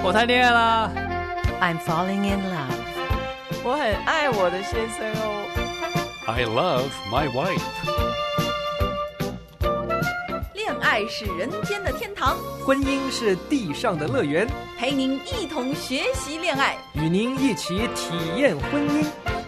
我谈恋爱啦。 I'm falling in love. 我很爱我的先生哦。 I love my wife. 恋爱是人间的天堂， 婚姻是地上的乐园， 陪您一同学习恋爱， 与您一起体验婚姻。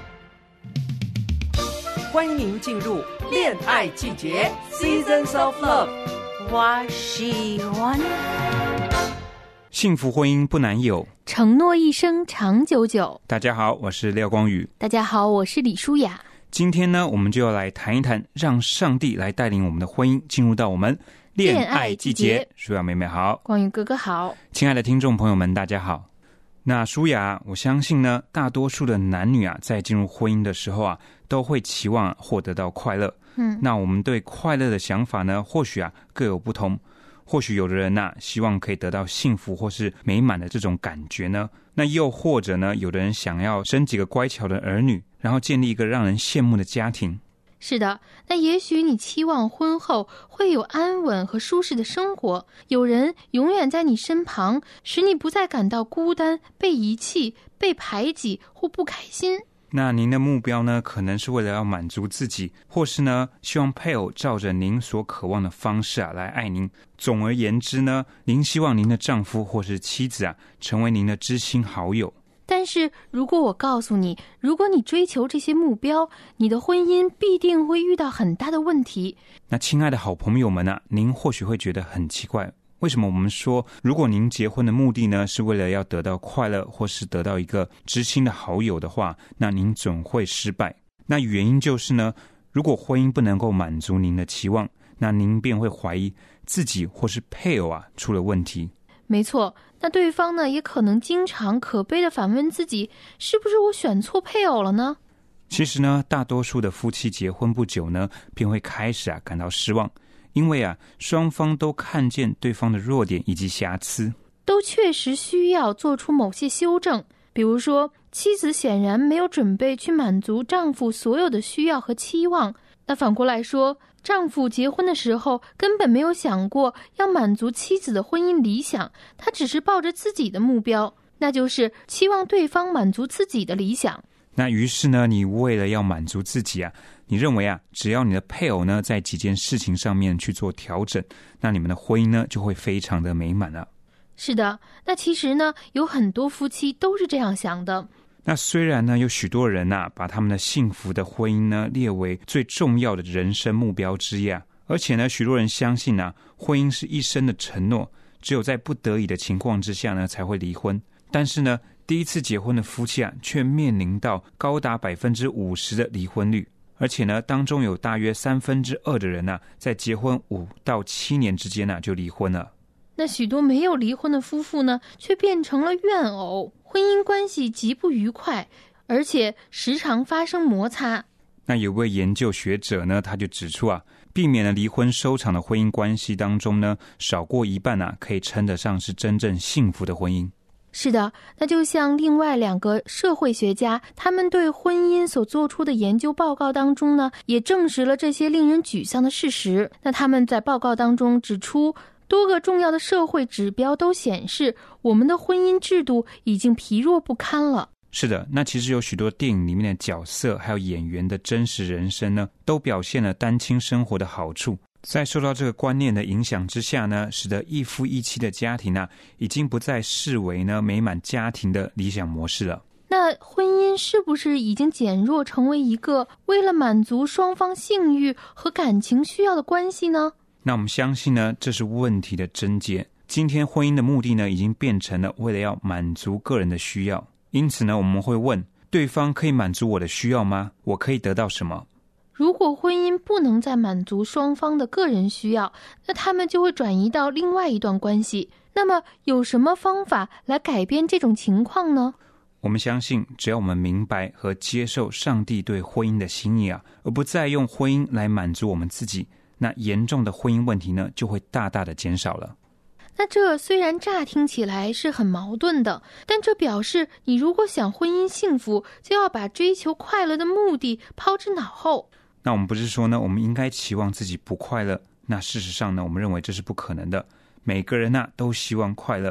欢迎您进入恋爱季节 Seasons of Love。 我喜欢幸福婚姻不难有， 承诺一生长久久。 大家好，我是廖光宇。 大家好，我是李舒雅。 今天呢，我们就要来谈一谈，让上帝来带领我们的婚姻进入到我们恋爱季节。舒雅妹妹好， 光宇哥哥好， 亲爱的听众朋友们大家好。那舒雅，我相信呢，大多数的男女啊，在进入婚姻的时候啊，都会期望获得到快乐。那我们对快乐的想法呢，或许啊各有不同。或许有的人啊，希望可以得到幸福或是美满的这种感觉呢，那又或者呢，有的人想要生几个乖巧的儿女，然后建立一个让人羡慕的家庭。 是的，那也许你期望婚后会有安稳和舒适的生活，有人永远在你身旁，使你不再感到孤单、被遗弃、被排挤或不开心。 那您的目标呢，可能是为了要满足自己，或是呢，希望配偶照着您所渴望的方式啊来爱您。总而言之呢，您希望您的丈夫或是妻子啊，成为您的知心好友。 但是如果我告诉你，如果你追求这些目标，你的婚姻必定会遇到很大的问题。 那亲爱的好朋友们啊，您或许会觉得很奇怪，为什么我们说，如果您结婚的目的呢，是为了要得到快乐，或是得到一个知心的好友的话，那您总会失败。那原因就是呢，如果婚姻不能够满足您的期望，那您便会怀疑自己或是配偶啊出了问题。 没错，那对方呢，也可能经常可悲地反问自己，是不是我选错配偶了呢？ 其实呢，大多数的夫妻结婚不久呢，便会开始啊感到失望，因为啊，双方都看见对方的弱点以及瑕疵， 都确实需要做出某些修正。比如说，妻子显然没有准备去满足丈夫所有的需要和期望，那反过来说，丈夫结婚的时候根本没有想过要满足妻子的婚姻理想，他只是抱着自己的目标，那就是期望对方满足自己的理想。 那于是呢，你为了要满足自己啊，你认为啊，只要你的配偶呢在几件事情上面去做调整，那你们的婚姻呢就会非常的美满了。 是的，那其实呢，有很多夫妻都是这样想的。 那虽然呢，有许多人啊，把他们的幸福的婚姻呢列为最重要的人生目标之一啊，而且呢，许多人相信啊，婚姻是一生的承诺，只有在不得已的情况之下呢才会离婚。但是呢，第一次结婚的夫妻啊，却面临到高达 50% 的离婚率，而且呢，当中有大约2/3的人啊，在结婚5到7年之间啊就离婚了。 那许多没有离婚的夫妇呢，却变成了怨偶，婚姻关系极不愉快，而且时常发生摩擦。 那有位研究学者呢，他就指出啊，避免了离婚收场的婚姻关系当中呢，少过一半啊，可以称得上是真正幸福的婚姻。 是的，那就像另外2个社会学家，他们对婚姻所做出的研究报告当中呢，也证实了这些令人沮丧的事实。那他们在报告当中指出，多个重要的社会指标都显示，我们的婚姻制度已经疲弱不堪了。 是的，那其实有许多电影里面的角色还有演员的真实人生呢，都表现了单亲生活的好处。在受到这个观念的影响之下呢，使得一夫一妻的家庭啊，已经不再视为呢美满家庭的理想模式了。 那婚姻是不是已经减弱成为一个为了满足双方性欲和感情需要的关系呢？ 那我们相信呢，这是问题的症结。今天婚姻的目的呢，已经变成了为了要满足个人的需要。因此呢，我们会问对方，可以满足我的需要吗？我可以得到什么？ 如果婚姻不能再满足双方的个人需要，那他们就会转移到另外一段关系。那么有什么方法来改变这种情况呢？ 我们相信，只要我们明白和接受上帝对婚姻的心意啊，而不再用婚姻来满足我们自己，那严重的婚姻问题呢，就会大大的减少了。 那这虽然乍听起来是很矛盾的，但这表示你如果想婚姻幸福，就要把追求快乐的目的抛之脑后。 那我们不是说呢，我们应该期望自己不快乐，那事实上呢，我们认为这是不可能的。每个人都希望快乐，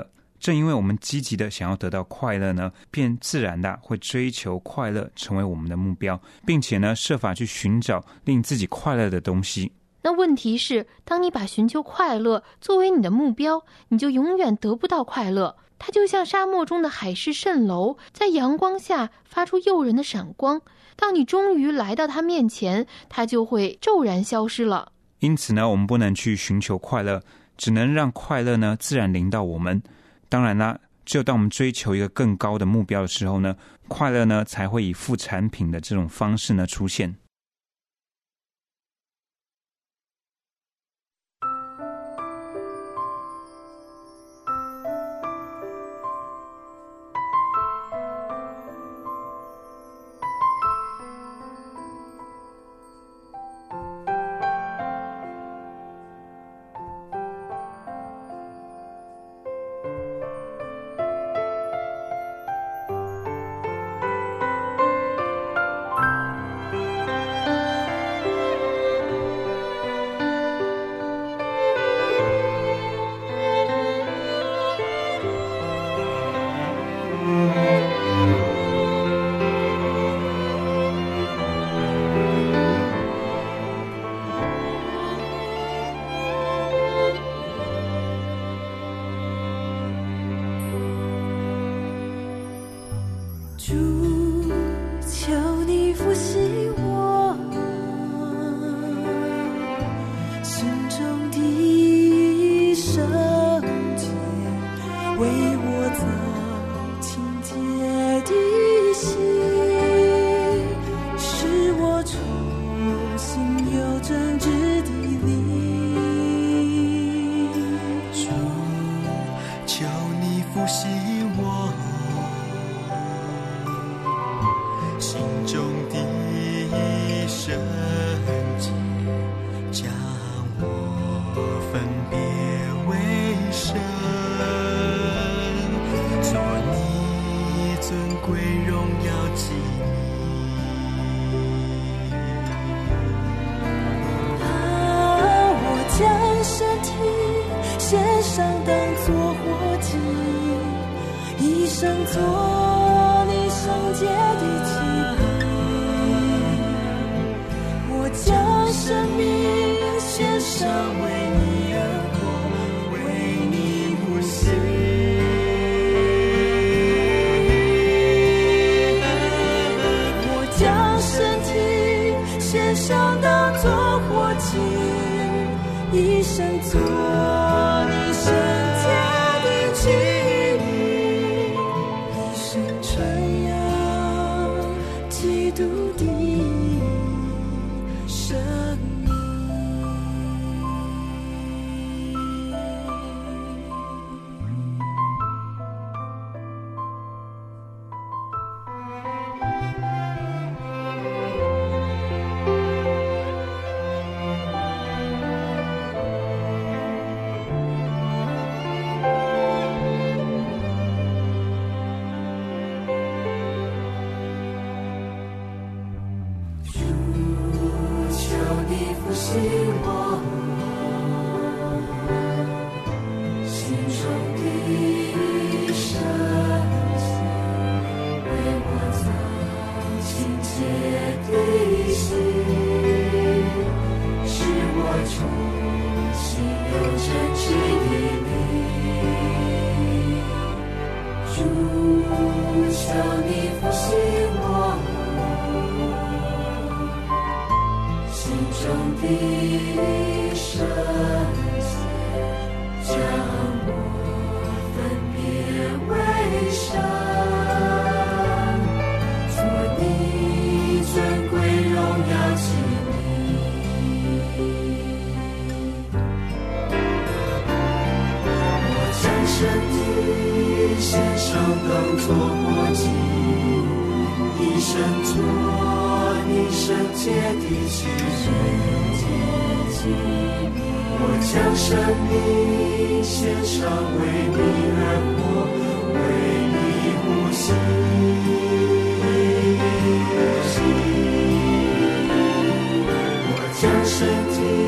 正因为我们积极的想要得到快乐呢，便自然的会追求快乐成为我们的目标，并且呢设法去寻找令自己快乐的东西。 那问题是，当你把寻求快乐作为你的目标，你就永远得不到快乐。它就像沙漠中的海市蜃楼，在阳光下发出诱人的闪光，当你终于来到它面前，它就会骤然消失了。 因此呢，我们不能去寻求快乐，只能让快乐呢自然临到我们。当然啦，只有当我们追求一个更高的目标的时候呢，快乐呢才会以副产品的这种方式呢出现。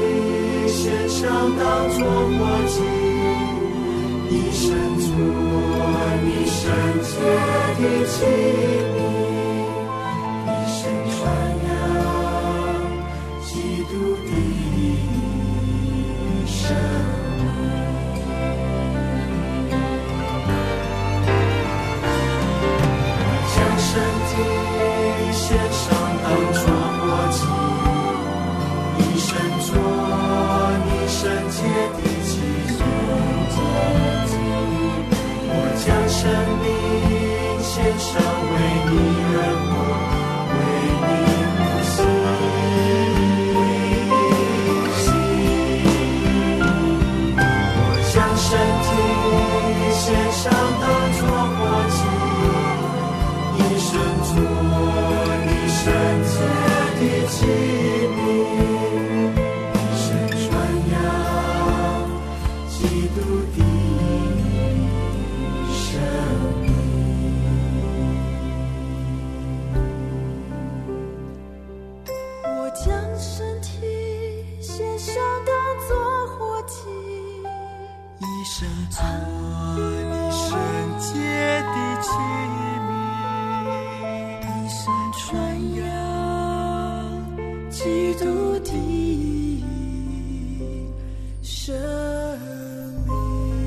当作活祭，一生做洁的器皿，一生传扬基督的生命。将身体献上当作活祭，一生做你圣洁的祭品。我将生命献上，为你而活，为你呼吸，我将身体献上当作活祭，一生做你圣洁的器皿，一生传扬基督的生命。我将身体献上当作活祭，一生做你圣洁的器皿，一生传扬基督的生命。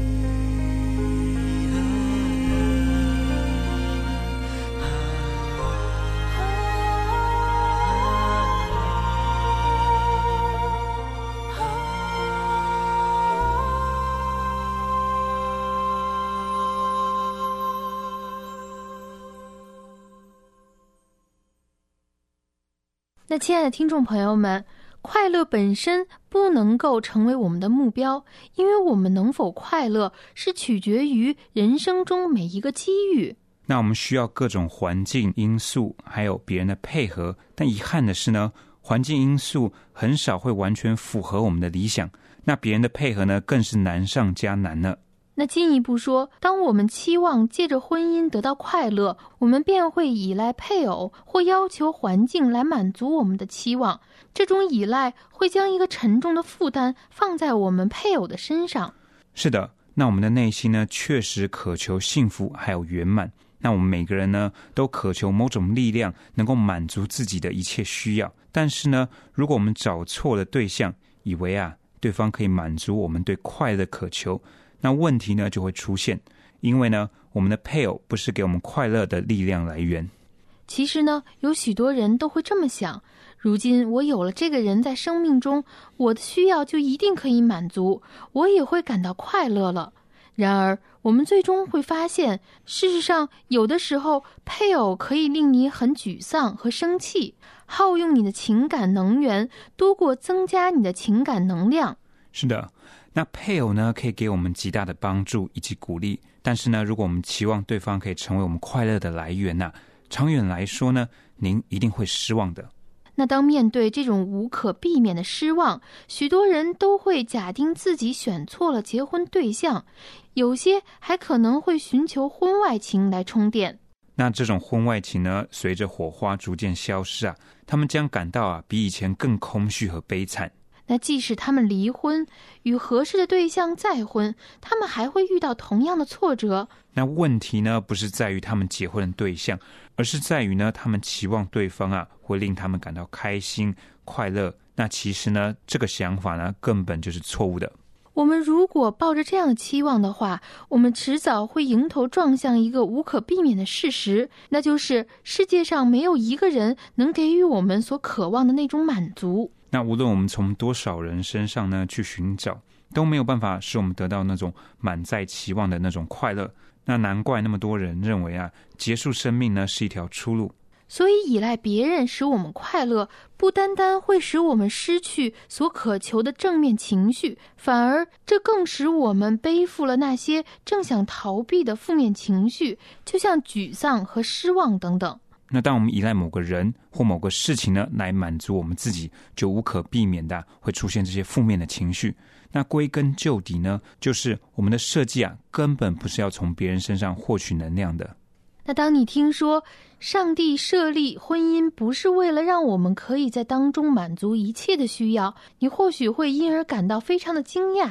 那亲爱的听众朋友们，快乐本身不能够成为我们的目标，因为我们能否快乐是取决于人生中每一个机遇。 那我们需要各种环境因素还有别人的配合，但遗憾的是呢，环境因素很少会完全符合我们的理想，那别人的配合呢更是难上加难呢。 那进一步说，当我们期望借着婚姻得到快乐，我们便会依赖配偶或要求环境来满足我们的期望。这种依赖会将一个沉重的负担放在我们配偶的身上。 是的，那我们的内心呢，确实渴求幸福还有圆满。那我们每个人呢，都渴求某种力量能够满足自己的一切需要。但是呢，如果我们找错了对象，以为对方可以满足我们对快乐的渴求，那问题呢就会出现，因为呢，我们的配偶不是给我们快乐的力量来源。 其实呢，有许多人都会这么想，如今我有了这个人在生命中，我的需要就一定可以满足，我也会感到快乐了。然而我们最终会发现，事实上有的时候配偶可以令你很沮丧和生气，耗用你的情感能源多过增加你的情感能量。 是的，那配偶呢可以给我们极大的帮助以及鼓励，但是呢，如果我们期望对方可以成为我们快乐的来源长远来说呢，您一定会失望的。 那当面对这种无可避免的失望，许多人都会假定自己选错了结婚对象，有些还可能会寻求婚外情来充电。 那这种婚外情呢，随着火花逐渐消失他们将感到比以前更空虚和悲惨。 那即使他们离婚，与合适的对象再婚，他们还会遇到同样的挫折。 那问题呢，不是在于他们结婚的对象，而是在于呢，他们期望对方会令他们感到开心快乐。那其实呢，这个想法呢，根本就是错误的。 我们如果抱着这样的期望的话，我们迟早会迎头撞向一个无可避免的事实，那就是世界上没有一个人能给予我们所渴望的那种满足。 那无论我们从多少人身上呢去寻找，都没有办法使我们得到那种满载期望的那种快乐。那难怪那么多人认为结束生命呢是一条出路。 所以依赖别人使我们快乐，不单单会使我们失去所渴求的正面情绪，反而这更使我们背负了那些正想逃避的负面情绪，就像沮丧和失望等等。 那当我们依赖某个人或某个事情呢来满足我们自己，就无可避免的会出现这些负面的情绪。那归根究底呢，就是我们的设计根本不是要从别人身上获取能量的。 那当你听说上帝设立婚姻不是为了让我们可以在当中满足一切的需要，你或许会因而感到非常的惊讶。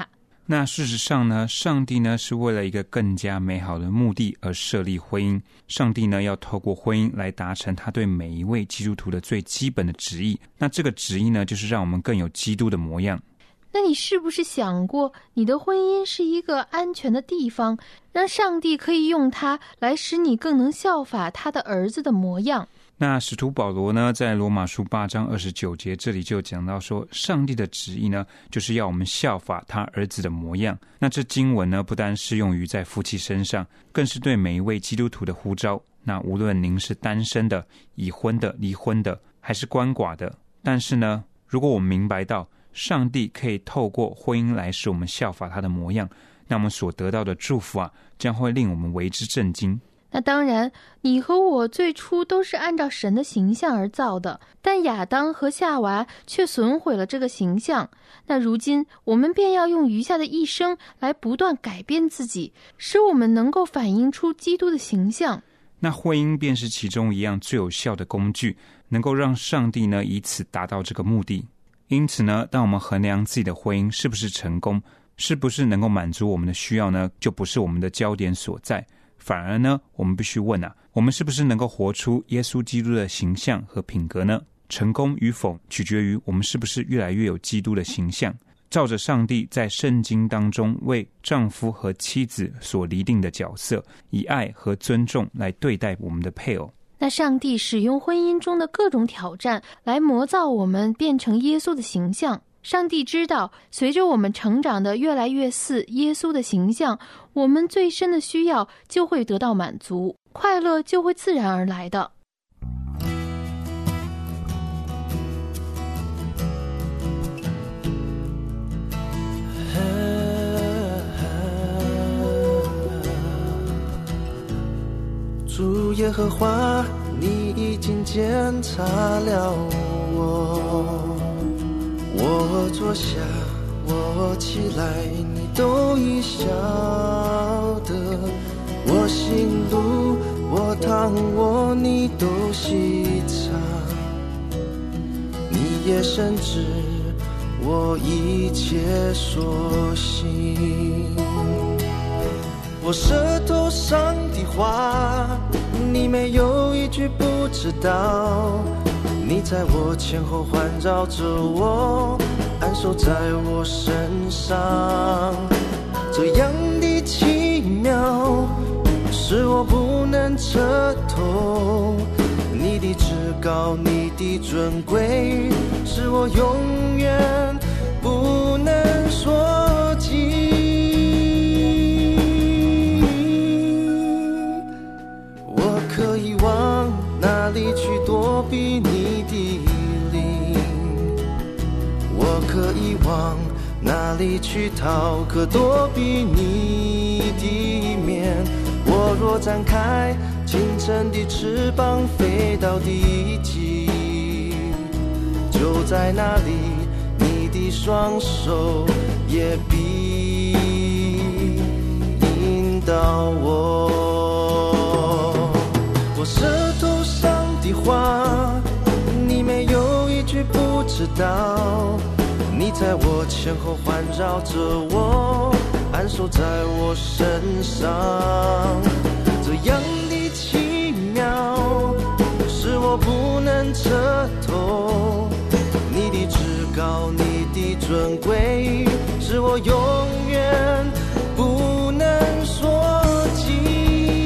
那事实上呢，上帝呢是为了一个更加美好的目的而设立婚姻。上帝呢要透过婚姻来达成他对每一位基督徒的最基本的旨意。那这个旨意呢，就是让我们更有基督的模样。 那你是不是想过，你的婚姻是一个安全的地方，让上帝可以用它来使你更能效法他的儿子的模样？ 那使徒保罗呢，在罗马书8章29节这里就讲到说，上帝的旨意呢，就是要我们效法他儿子的模样。那这经文呢，不单适用于在夫妻身上，更是对每一位基督徒的呼召。那无论您是单身的、已婚的、离婚的，还是鳏寡的，但是呢，如果我们明白到上帝可以透过婚姻来使我们效法他的模样，那我们所得到的祝福啊，将会令我们为之震惊。 那当然，你和我最初都是按照神的形象而造的，但亚当和夏娃却损毁了这个形象。那如今我们便要用余下的一生来不断改变自己，使我们能够反映出基督的形象。 那婚姻便是其中一样最有效的工具，能够让上帝呢以此达到这个目的。因此呢，当我们衡量自己的婚姻是不是成功，是不是能够满足我们的需要呢，就不是我们的焦点所在。反而呢，我们必须问啊，我们是不是能够活出耶稣基督的形象和品格呢？成功与否取决于我们是不是越来越有基督的形象，照着上帝在圣经当中为丈夫和妻子所厘定的角色，以爱和尊重来对待我们的配偶。 那上帝使用婚姻中的各种挑战来磨造我们变成耶稣的形象。上帝知道，随着我们成长的越来越似耶稣的形象，我们最深的需要就会得到满足，快乐就会自然而来的。 主耶和华，你已经检查了我坐下，我起来，你都已晓得。我行路，我躺卧，你都细察。你也深知我一切所行。我舌头上的话，你没有一句不知道。你在我前后环绕着我，安守在我身上，这样的奇妙是我不能彻透。你的至高，你的尊贵，是我永远不能说尽。我可以往哪里去躲避你的灵？我可以往哪里去逃，可躲避你的面？我若展开清晨的翅膀，飞到地极，就在那里，你的双手也必引导我。我舌头上的话，你没有一句不知道。你在我前后环绕着我，安守在我身上，这样的奇妙是我不能彻透。你的至高，你的尊贵，是我永远不能说尽。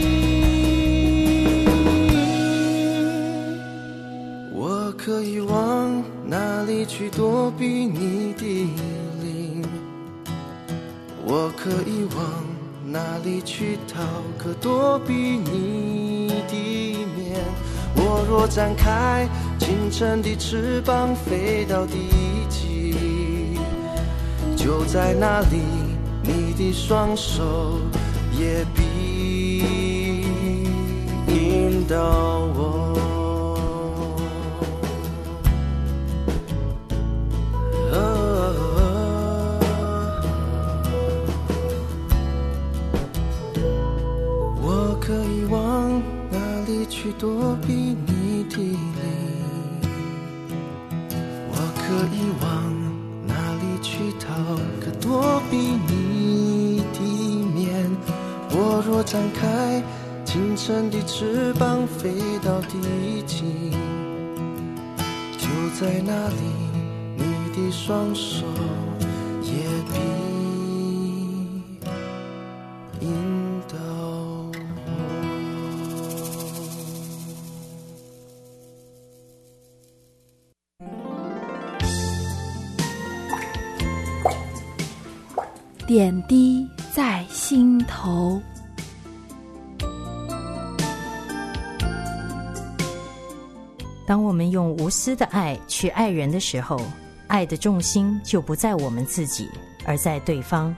我可以往哪里去躲避你的灵？我可以往哪里去逃，可躲避你的面？我若展开清晨的翅膀，飞到地极，就在那里，你的双手也必引导我。我可以往哪里去躲避你的灵？我可以往哪里去逃，可躲避你若展开，清晨的翅膀飞到地极，就在那里，你的双手也必引导我。 点滴在心头。 当我们用无私的爱去爱人的时候，爱的重心就不在我们自己，而在对方。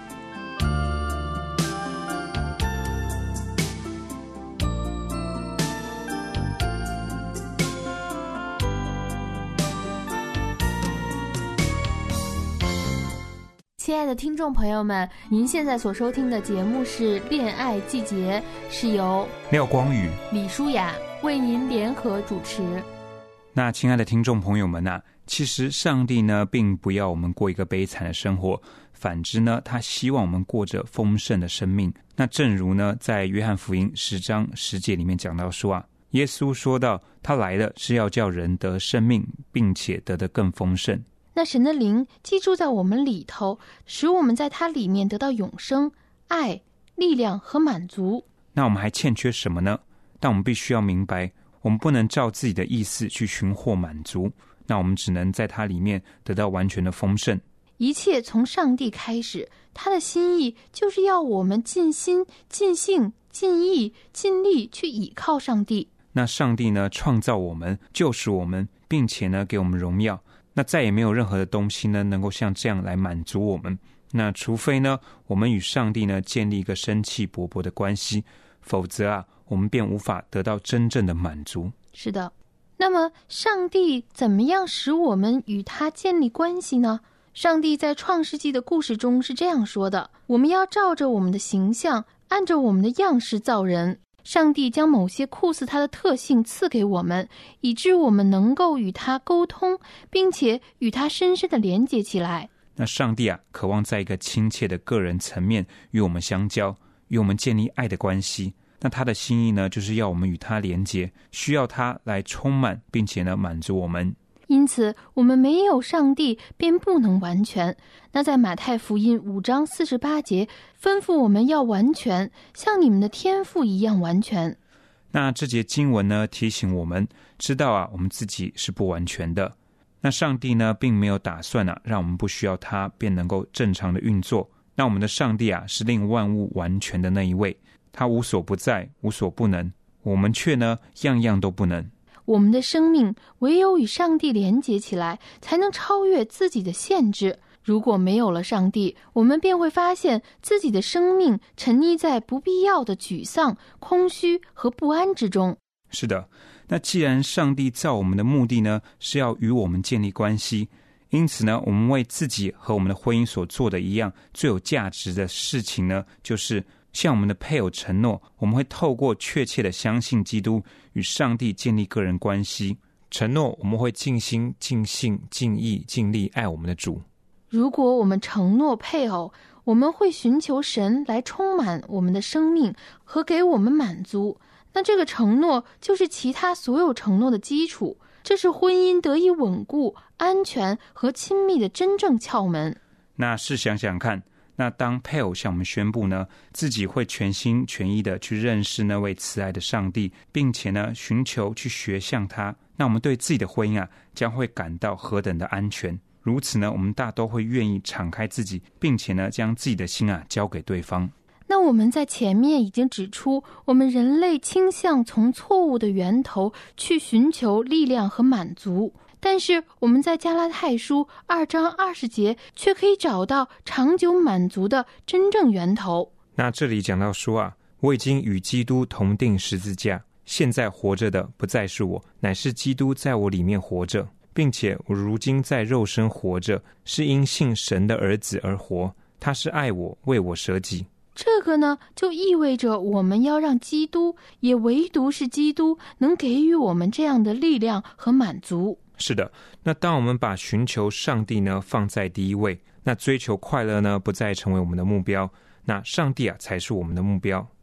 亲爱的听众朋友们，您现在所收听的节目是《恋爱季节》，是由廖光宇、 李舒雅为您联合主持。 那亲爱的听众朋友们啊，其实上帝呢并不要我们过一个悲惨的生活，反之呢他希望我们过着丰盛的生命。那正如呢在约翰福音10章10节里面讲到说啊，耶稣说到他来了是要叫人得生命，并且得得更丰盛。 那神的灵既住在我们里头，使我们在他里面得到永生、爱、力量和满足。 那我们还欠缺什么呢？但我们必须要明白，我们不能照自己的意思去寻获满足，那我们只能在它里面得到完全的丰盛。 一切从上帝开始，他的心意就是要我们尽心、尽性、尽意、尽力去倚靠上帝。 那上帝呢创造我们，救赎我们，并且呢给我们荣耀。那再也没有任何的东西呢能够像这样来满足我们，那除非呢我们与上帝呢建立一个生气勃勃的关系，否则啊我们便无法得到真正的满足。 是的，那么上帝怎么样使我们与他建立关系呢？上帝在创世纪的故事中是这样说的：我们要照着我们的形象，按着我们的样式造人。上帝将某些酷似他的特性赐给我们，以致我们能够与他沟通，并且与他深深的连接起来。 那上帝啊渴望在一个亲切的个人层面与我们相交，与我们建立爱的关系。那他的心意呢就是要我们与他连结，需要他来充满，并且呢满足我们。 因此我们没有上帝便不能完全。那在马太福音5章48节吩咐我们要完全，像你们的天父一样完全。 那这节经文呢提醒我们知道啊我们自己是不完全的。那上帝呢并没有打算啊让我们不需要他便能够正常的运作。那我们的上帝啊是令万物完全的那一位，他无所不在，无所不能，我们却呢样样都不能。 我们的生命唯有与上帝连结起来，才能超越自己的限制。如果没有了上帝，我们便会发现自己的生命沉溺在不必要的沮丧、空虚和不安之中。 是的，那既然上帝造我们的目的呢是要与我们建立关系，因此呢我们为自己和我们的婚姻所做的一样最有价值的事情呢，就是向我们的配偶承诺，我们会透过确切的相信基督，与上帝建立个人关系，承诺我们会尽心、尽性、尽意、尽力爱我们的主。 如果我们承诺配偶，我们会寻求神来充满我们的生命和给我们满足，那这个承诺就是其他所有承诺的基础，这是婚姻得以稳固、安全和亲密的真正窍门。 那试想想看，那当配偶向我们宣布呢，自己会全心全意的去认识那位慈爱的上帝，并且呢寻求去学向他，那我们对自己的婚姻啊将会感到何等的安全。如此呢我们大都会愿意敞开自己，并且呢将自己的心啊交给对方。 那我们在前面已经指出，我们人类倾向从错误的源头去寻求力量和满足，但是我们在加拉太书2章20节却可以找到长久满足的真正源头。 那这里讲到说啊，我已经与基督同定十字架，现在活着的不再是我，乃是基督在我里面活着，并且我如今在肉身活着，是因信神的儿子而活，他是爱我，为我舍己。 这个呢就意味着我们要让基督，也唯独是基督能给予我们这样的力量和满足。 是的，那当我们把寻求上帝呢放在第一位，那追求快乐呢不再成为我们的目标，那上帝啊才是我们的目标。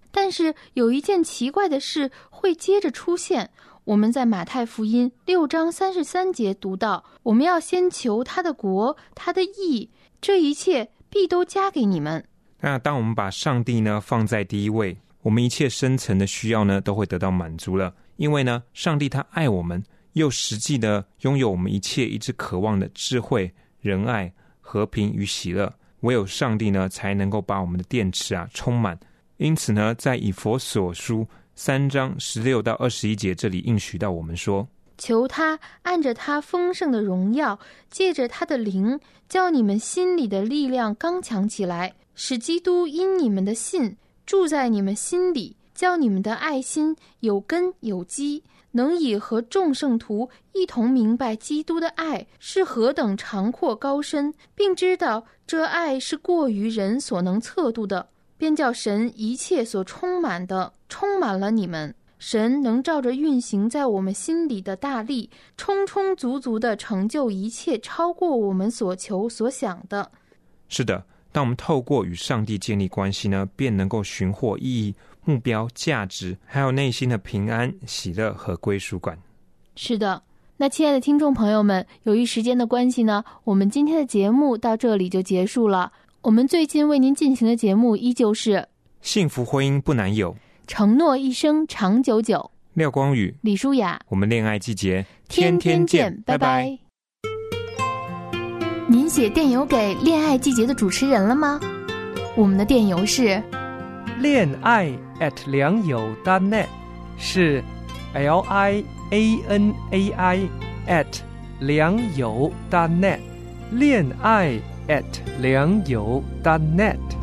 但是有一件奇怪的事会接着出现。我们在马太福音6章33节读到，我们要先求他的国，他的义，这一切必都加给你们。 那当我们把上帝呢放在第一位，我们一切深层的需要呢都会得到满足了。因为呢，上帝他爱我们，又实际的拥有我们一切一直渴望的智慧、仁爱、和平与喜乐。唯有上帝呢才能够把我们的电池充满。因此呢，在以弗所书3章16到21节这里应许到我们说， 求他按着他丰盛的荣耀，借着他的灵，叫你们心里的力量刚强起来，使基督因你们的信住在你们心里，叫你们的爱心有根有基，能以和众圣徒一同明白基督的爱是何等长阔高深，并知道这爱是过于人所能测度的，便叫神一切所充满的充满了你们。神能照着运行在我们心里的大力，充充足足地成就一切超过我们所求所想的。 是的，当我们透过与上帝建立关系呢，便能够寻获意义、目标、价值，还有内心的平安、喜乐和归属感。 是的，那亲爱的听众朋友们，由于时间的关系呢，我们今天的节目到这里就结束了。我们最近为您进行的节目依旧是幸福婚姻不难有， 承诺一生长久久。 廖光宇、 李舒雅， 我们恋爱季节天天见，拜拜。您写电邮给恋爱季节的主持人了吗？我们的电邮是恋爱良友.net， 是 LIANAI良友.net， 恋爱良友.net。